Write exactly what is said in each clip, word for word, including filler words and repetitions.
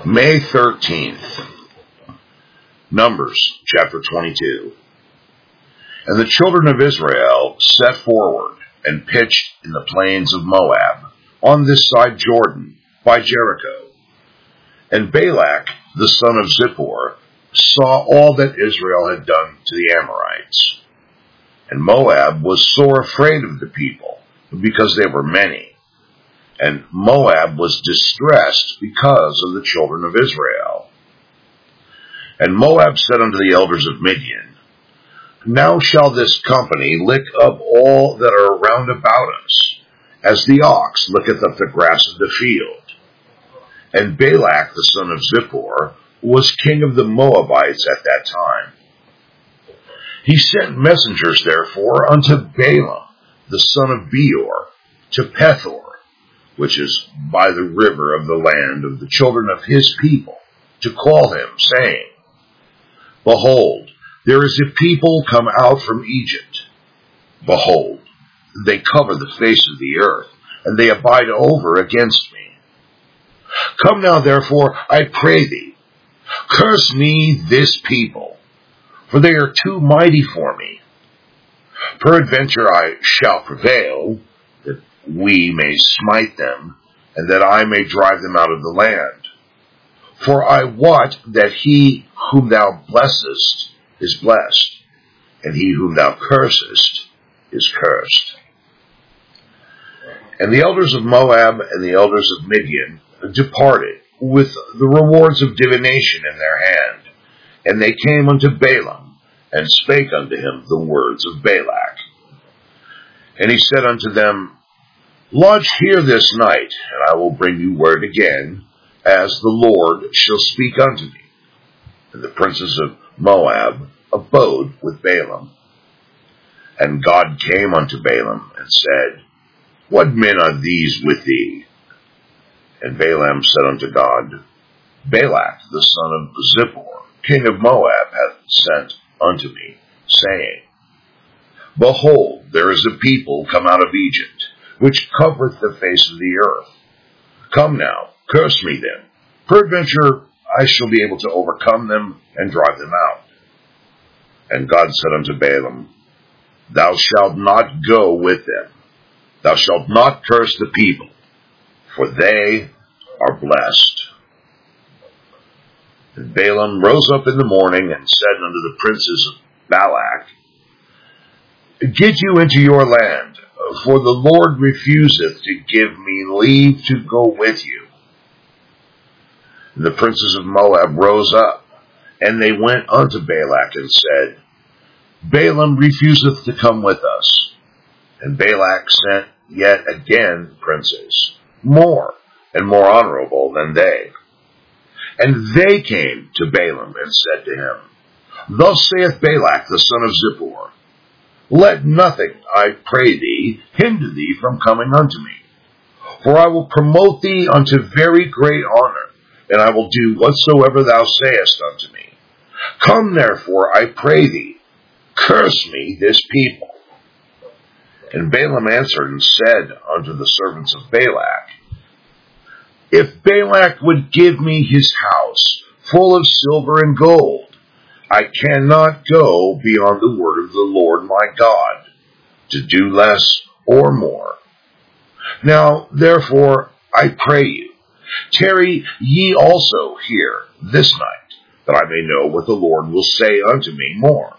May thirteenth, Numbers chapter twenty-two. And the children of Israel set forward and pitched in the plains of Moab, on this side Jordan, by Jericho. And Balak, the son of Zippor, saw all that Israel had done to the Amorites. And Moab was sore afraid of the people, because they were many. And Moab was distressed because of the children of Israel. And Moab said unto the elders of Midian, Now shall this company lick up all that are round about us, as the ox licketh up the grass of the field. And Balak the son of Zippor was king of the Moabites at that time. He sent messengers therefore unto Balaam the son of Beor to Pethor, which is by the river of the land of the children of his people, to call him, saying, Behold, there is a people come out from Egypt. Behold, they cover the face of the earth, and they abide over against me. Come now, therefore, I pray thee, curse me this people, for they are too mighty for me. Peradventure I shall prevail, that we may smite them, and that I may drive them out of the land. For I wot that he whom thou blessest is blessed, and he whom thou cursest is cursed. And the elders of Moab and the elders of Midian departed with the rewards of divination in their hand, and they came unto Balaam, and spake unto him the words of Balak. And he said unto them, Lodge here this night, and I will bring you word again, as the Lord shall speak unto me. And the princes of Moab abode with Balaam. And God came unto Balaam, and said, What men are these with thee? And Balaam said unto God, Balak the son of Zippor, king of Moab, hath sent unto me, saying, Behold, there is a people come out of Egypt, which covereth the face of the earth. Come now, curse me then. Peradventure I shall be able to overcome them and drive them out. And God said unto Balaam, Thou shalt not go with them. Thou shalt not curse the people, for they are blessed. And Balaam rose up in the morning and said unto the princes of Balak, Get you into your land, for the Lord refuseth to give me leave to go with you. And the princes of Moab rose up, and they went unto Balak and said, Balaam refuseth to come with us. And Balak sent yet again princes, more and more honorable than they. And they came to Balaam and said to him, Thus saith Balak the son of Zippor, Let nothing, I pray thee, hinder thee from coming unto me. For I will promote thee unto very great honor, and I will do whatsoever thou sayest unto me. Come therefore, I pray thee, curse me this people. And Balaam answered and said unto the servants of Balak, If Balak would give me his house full of silver and gold, I cannot go beyond the word of the Lord my God, to do less or more. Now, therefore, I pray you, tarry ye also here this night, that I may know what the Lord will say unto me more.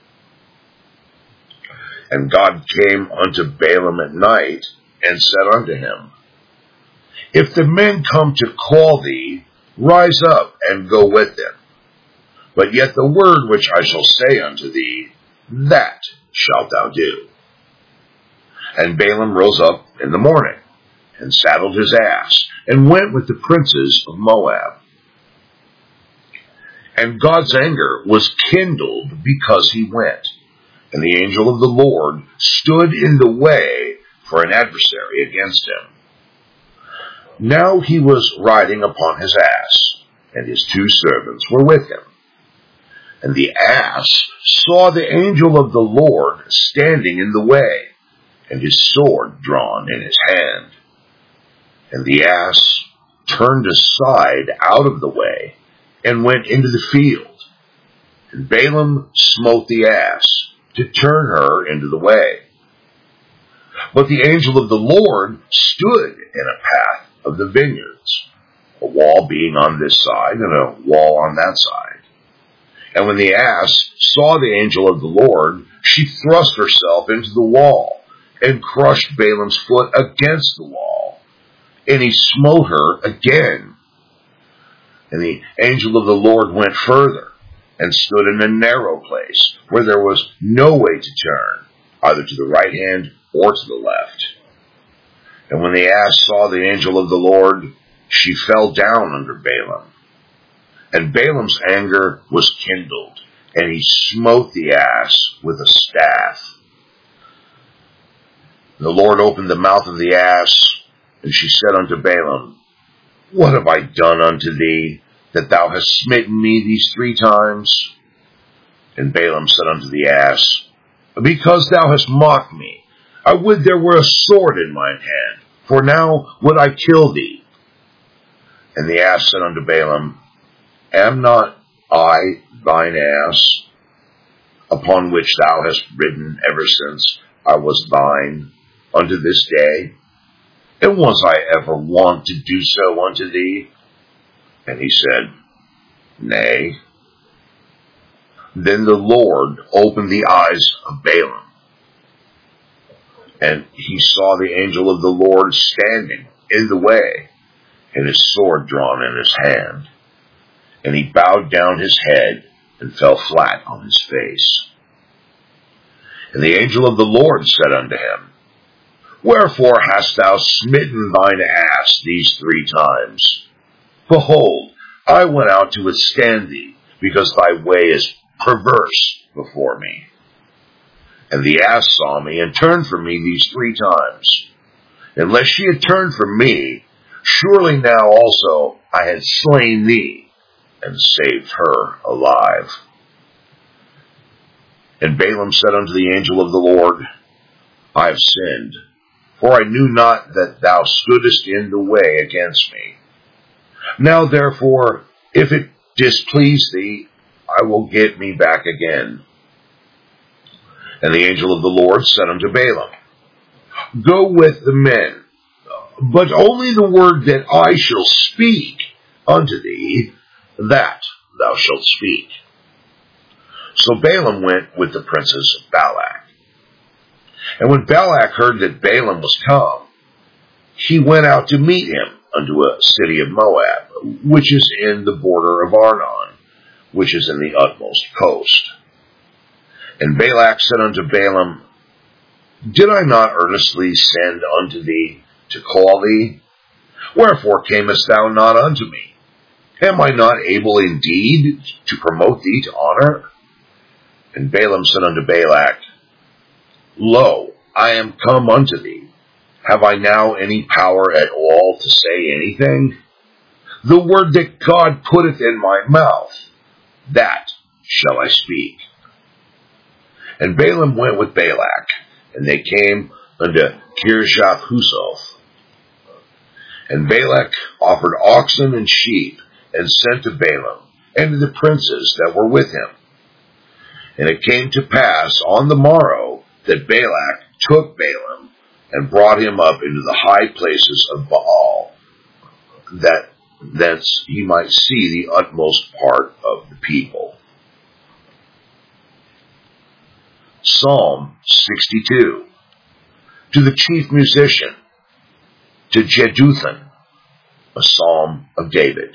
And God came unto Balaam at night, and said unto him, If the men come to call thee, rise up and go with them. But yet the word which I shall say unto thee, that shalt thou do. And Balaam rose up in the morning, and saddled his ass, and went with the princes of Moab. And God's anger was kindled because he went, and the angel of the Lord stood in the way for an adversary against him. Now he was riding upon his ass, and his two servants were with him. And the ass saw the angel of the Lord standing in the way, and his sword drawn in his hand. And the ass turned aside out of the way and went into the field. And Balaam smote the ass to turn her into the way. But the angel of the Lord stood in a path of the vineyards, a wall being on this side and a wall on that side. And when the ass saw the angel of the Lord, she thrust herself into the wall and crushed Balaam's foot against the wall. And he smote her again. And the angel of the Lord went further and stood in a narrow place where there was no way to turn, either to the right hand or to the left. And when the ass saw the angel of the Lord, she fell down under Balaam. And Balaam's anger was kindled, and he smote the ass with a staff. The Lord opened the mouth of the ass, and she said unto Balaam, What have I done unto thee, that thou hast smitten me these three times? And Balaam said unto the ass, Because thou hast mocked me, I would there were a sword in mine hand, for now would I kill thee. And the ass said unto Balaam, Am not I thine ass, upon which thou hast ridden ever since I was thine, unto this day? And was I ever wont to do so unto thee? And he said, Nay. Then the Lord opened the eyes of Balaam, and he saw the angel of the Lord standing in the way, and his sword drawn in his hand. And he bowed down his head and fell flat on his face. And the angel of the Lord said unto him, Wherefore hast thou smitten thine ass these three times? Behold, I went out to withstand thee, because thy way is perverse before me. And the ass saw me and turned from me these three times. Unless she had turned from me, surely now also I had slain thee, and saved her alive. And Balaam said unto the angel of the Lord, I have sinned, for I knew not that thou stoodest in the way against me. Now therefore, if it displease thee, I will get me back again. And the angel of the Lord said unto Balaam, Go with the men, but only the word that I shall speak unto thee, that thou shalt speak. So Balaam went with the princes of Balak. And when Balak heard that Balaam was come, he went out to meet him unto a city of Moab, which is in the border of Arnon, which is in the utmost coast. And Balak said unto Balaam, Did I not earnestly send unto thee to call thee? Wherefore camest thou not unto me? Am I not able indeed to promote thee to honor? And Balaam said unto Balak, Lo, I am come unto thee. Have I now any power at all to say anything? The word that God putteth in my mouth, that shall I speak. And Balaam went with Balak, and they came unto Kirjath Huzoth. And Balak offered oxen and sheep, and sent to Balaam, and to the princes that were with him. And it came to pass on the morrow that Balak took Balaam, and brought him up into the high places of Baal, that thence he might see the utmost part of the people. Psalm sixty-two. To the chief musician, to Jeduthun, a psalm of David.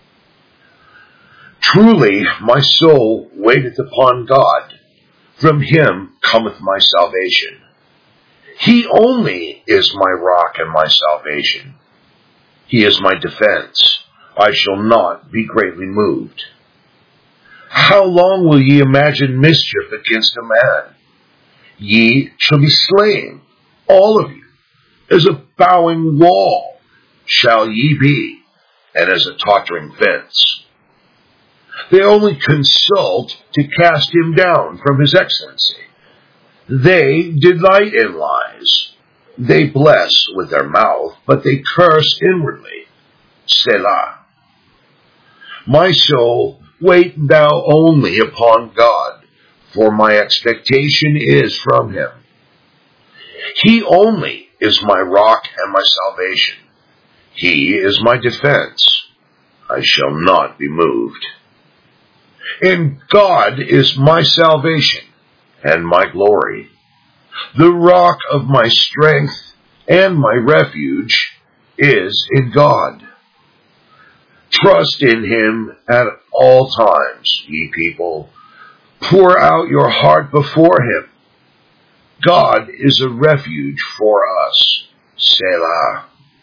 Truly my soul waiteth upon God. From him cometh my salvation. He only is my rock and my salvation. He is my defense. I shall not be greatly moved. How long will ye imagine mischief against a man? Ye shall be slain, all of you. As a bowing wall shall ye be, and as a tottering fence. They only consult to cast him down from his excellency. They delight in lies. They bless with their mouth, but they curse inwardly. Selah. My soul, wait thou only upon God, for my expectation is from him. He only is my rock and my salvation. He is my defense. I shall not be moved. In God is my salvation and my glory, the rock of my strength and my refuge is in God. Trust in him at all times, ye people. Pour out your heart before him. God is a refuge for us. Selah.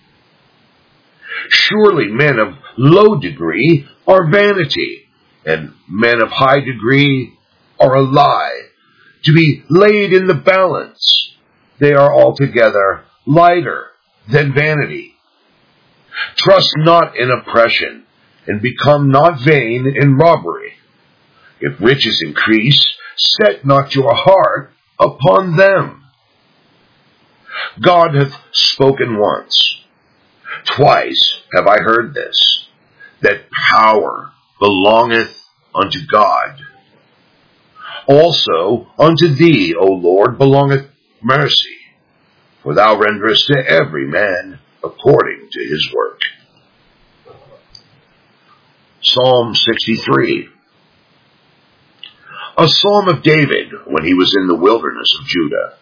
Surely men of low degree are vanity, and men of high degree are a lie, to be laid in the balance. They are altogether lighter than vanity. Trust not in oppression, and become not vain in robbery. If riches increase, set not your heart upon them. God hath spoken once. Twice have I heard this, that power belongeth unto God. Also unto thee, O Lord, belongeth mercy, for thou renderest to every man according to his work. Psalm sixty-three. A psalm of David when he was in the wilderness of Judah.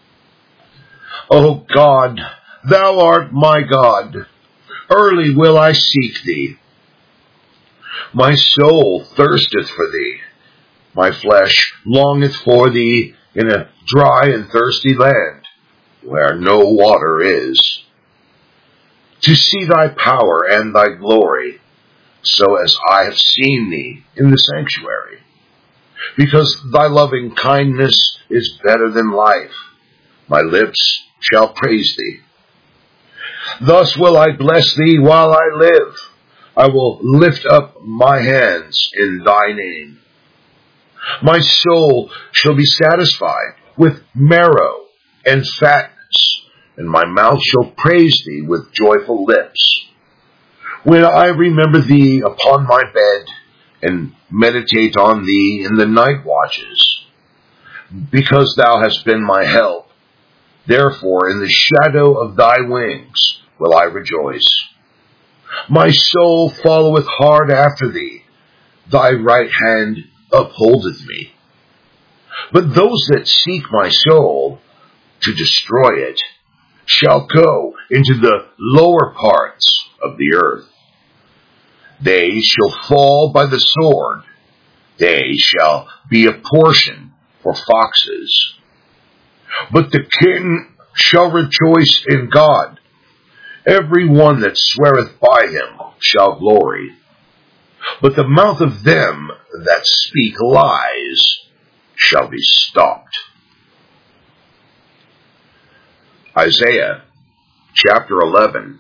O God, thou art my God. Early will I seek thee. My soul thirsteth for thee. My flesh longeth for thee in a dry and thirsty land, where no water is, to see thy power and thy glory, so as I have seen thee in the sanctuary. Because thy loving kindness is better than life, my lips shall praise thee. Thus will I bless thee while I live. I will lift up my hands in thy name. My soul shall be satisfied with marrow and fatness, and my mouth shall praise thee with joyful lips. When I remember thee upon my bed, and meditate on thee in the night watches, because thou hast been my help, therefore in the shadow of thy wings will I rejoice. My soul followeth hard after thee, thy right hand upholdeth me. But those that seek my soul to destroy it shall go into the lower parts of the earth. They shall fall by the sword. They shall be a portion for foxes. But the king shall rejoice in God. Every one that sweareth by him shall glory. But the mouth of them that speak lies shall be stopped. Isaiah chapter eleven.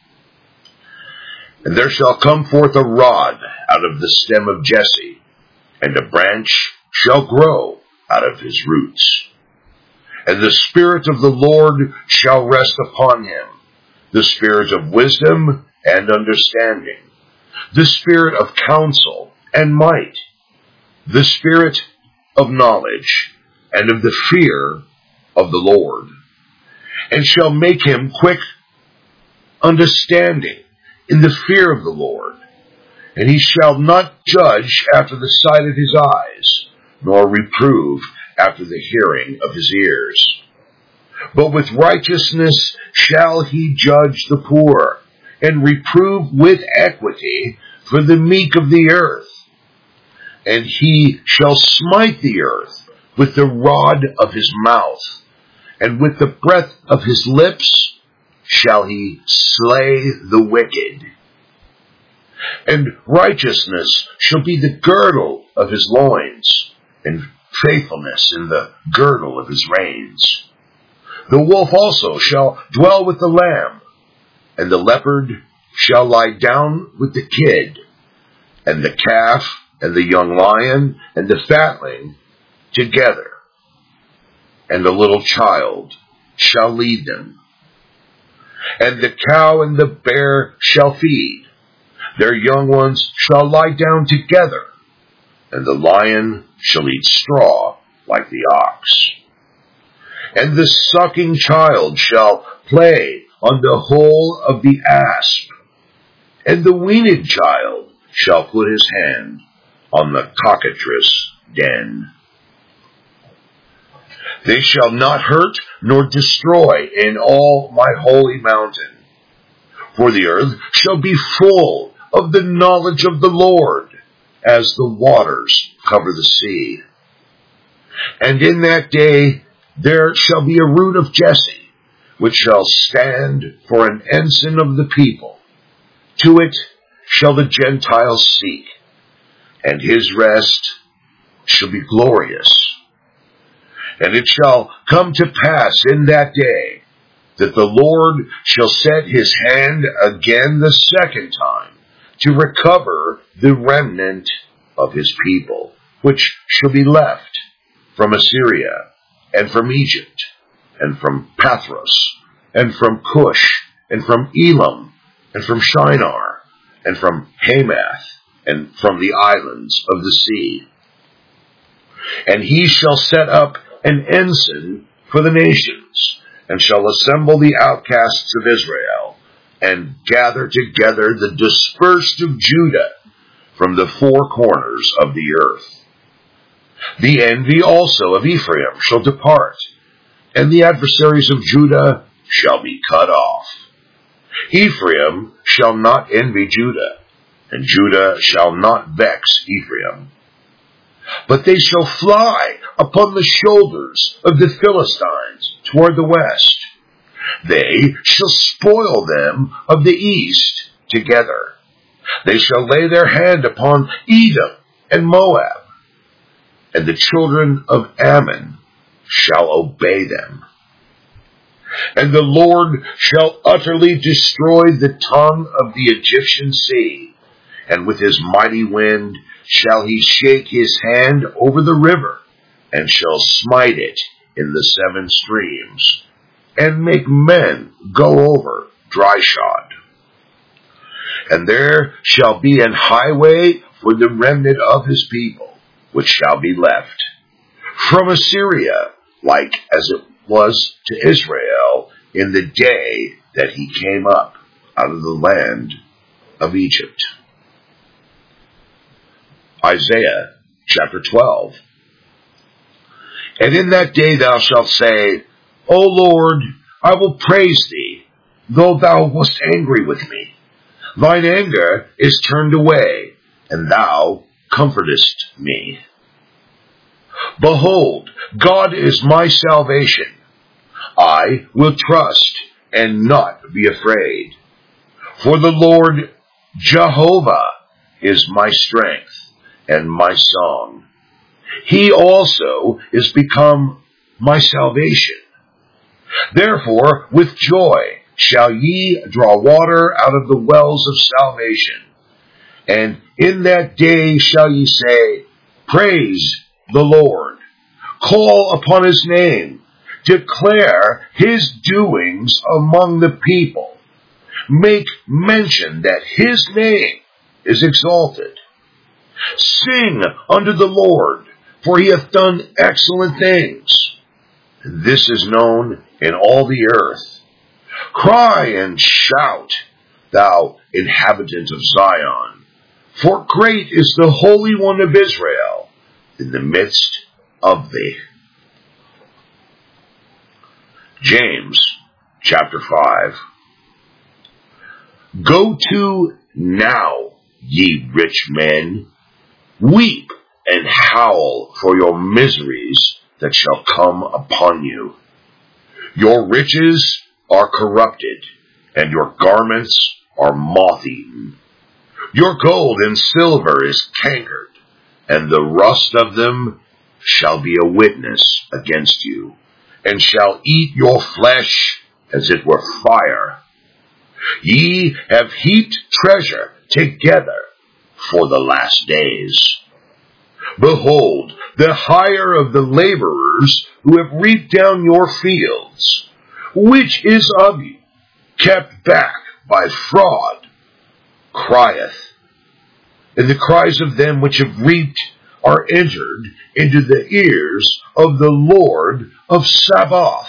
And there shall come forth a rod out of the stem of Jesse, and a branch shall grow out of his roots. And the Spirit of the Lord shall rest upon him, the Spirit of wisdom and understanding, the Spirit of counsel and might, the Spirit of knowledge and of the fear of the Lord, and shall make him quick understanding in the fear of the Lord. And he shall not judge after the sight of his eyes, nor reprove after the hearing of his ears. But with righteousness shall he judge the poor, and reprove with equity for the meek of the earth. And he shall smite the earth with the rod of his mouth, and with the breath of his lips shall he slay the wicked. And righteousness shall be the girdle of his loins, and faithfulness in the girdle of his reins. The wolf also shall dwell with the lamb, and the leopard shall lie down with the kid, and the calf and the young lion and the fatling together, and the little child shall lead them. And the cow and the bear shall feed, Their young ones shall lie down together, and the lion shall eat straw like the ox. And the sucking child shall play on the hole of the asp, and the weaned child shall put his hand on the cockatrice den. They shall not hurt nor destroy in all my holy mountain, for the earth shall be full of the knowledge of the Lord, as the waters cover the sea. And in that day there shall be a root of Jesse, which shall stand for an ensign of the people. To it shall the Gentiles seek, and his rest shall be glorious. And it shall come to pass in that day that the Lord shall set his hand again the second time to recover the remnant of his people, which shall be left from Assyria, and from Egypt, and from Pathros, and from Cush, and from Elam, and from Shinar, and from Hamath, and from the islands of the sea. And he shall set up an ensign for the nations, and shall assemble the outcasts of Israel, and gather together the dispersed of Judah from the four corners of the earth. The envy also of Ephraim shall depart, and the adversaries of Judah shall be cut off. Ephraim shall not envy Judah, and Judah shall not vex Ephraim. But they shall fly upon the shoulders of the Philistines toward the west. They shall spoil them of the east together. They shall lay their hand upon Edom and Moab, and the children of Ammon shall obey them. And the Lord shall utterly destroy the tongue of the Egyptian sea, and with his mighty wind shall he shake his hand over the river, and shall smite it in the seven streams, and make men go over dry shod. And there shall be an highway for the remnant of his people, which shall be left, from Assyria, like as it was to Israel in the day that he came up out of the land of Egypt. Isaiah chapter twelve. And in that day thou shalt say, O Lord, I will praise thee, though thou wast angry with me. Thine anger is turned away, and thou comfortest me. Behold, God is my salvation. I will trust and not be afraid. For the Lord Jehovah is my strength and my song. He also is become my salvation. Therefore, with joy shall ye draw water out of the wells of salvation. And in that day shall ye say, Praise the Lord. Call upon his name. Declare his doings among the people. Make mention that his name is exalted. Sing unto the Lord, for he hath done excellent things. This is known in all the earth. Cry and shout, thou inhabitant of Zion, for great is the Holy One of Israel in the midst of thee. James chapter five. Go to now, ye rich men, weep and howl for your miseries that shall come upon you. Your riches are corrupted, and your garments are moth-eaten. Your gold and silver is cankered, and the rust of them shall be a witness against you, and shall eat your flesh as it were fire. Ye have heaped treasure together for the last days. Behold, the hire of the laborers who have reaped down your fields, which is of you, kept back by fraud. crieth, and the cries of them which have reaped are entered into the ears of the Lord of Sabaoth.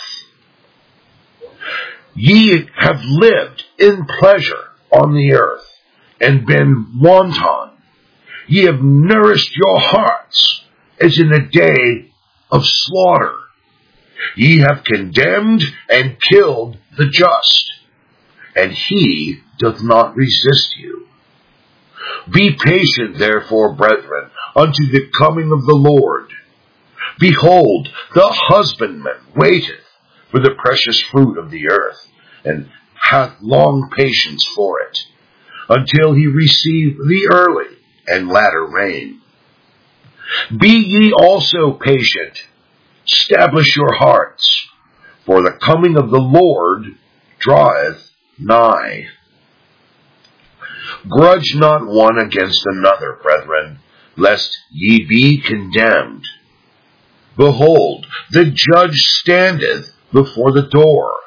Ye have lived in pleasure on the earth, and been wanton. Ye have nourished your hearts, as in a day of slaughter. Ye have condemned and killed the just, and he doth not resist you. Be patient, therefore, brethren, unto the coming of the Lord. Behold, the husbandman waiteth for the precious fruit of the earth, and hath long patience for it, until he receive the early and latter rain. Be ye also patient, establish your hearts, for the coming of the Lord draweth nigh. Grudge not one against another, brethren, lest ye be condemned. Behold, the judge standeth before the door.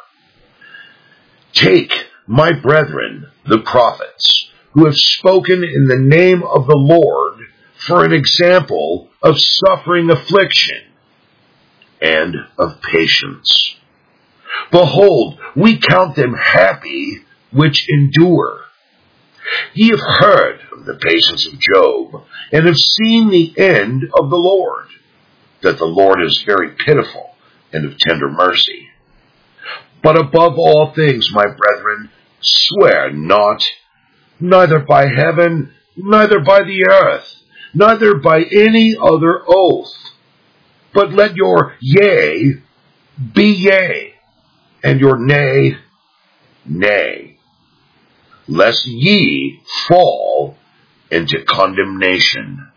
Take, my brethren, the prophets, who have spoken in the name of the Lord, for an example of suffering affliction and of patience. Behold, we count them happy which endure. Ye have heard of the patience of Job, and have seen the end of the Lord, that the Lord is very pitiful and of tender mercy. But above all things, my brethren, swear not, neither by heaven, neither by the earth, neither by any other oath, but let your yea be yea, and your nay, nay, lest ye fall into condemnation.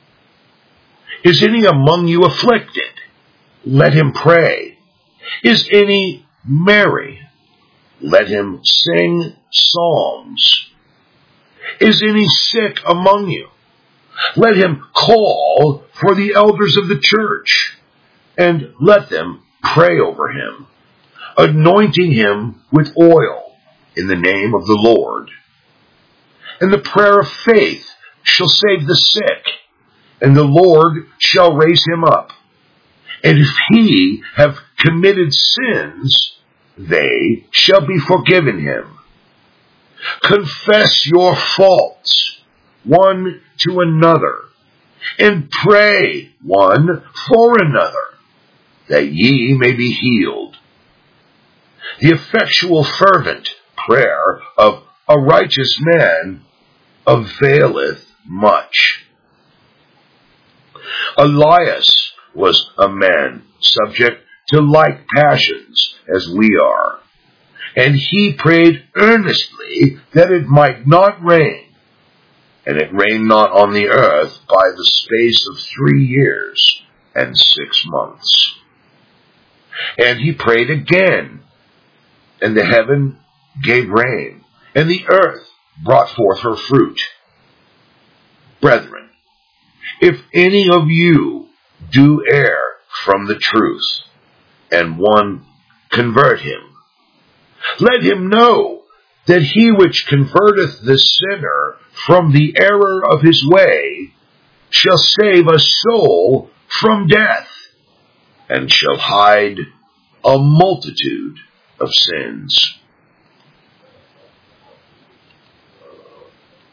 Is any among you afflicted? Let him pray. Is any merry? Let him sing psalms. Is any sick among you? Let him call for the elders of the church, and let them pray over him, anointing him with oil in the name of the Lord. And the prayer of faith shall save the sick, and the Lord shall raise him up. And if he have committed sins, they shall be forgiven him. Confess your faults one to another, and pray one for another, that ye may be healed. The effectual fervent prayer of a righteous man availeth much. Elias was a man subject to like passions as we are, and he prayed earnestly that it might not rain, and it rained not on the earth by the space of three years and six months. And he prayed again, and the heaven gave rain, and the earth brought forth her fruit. Brethren, if any of you do err from the truth, and one convert him, let him know that he which converteth the sinner from the error of his way shall save a soul from death, and shall hide a multitude of sins.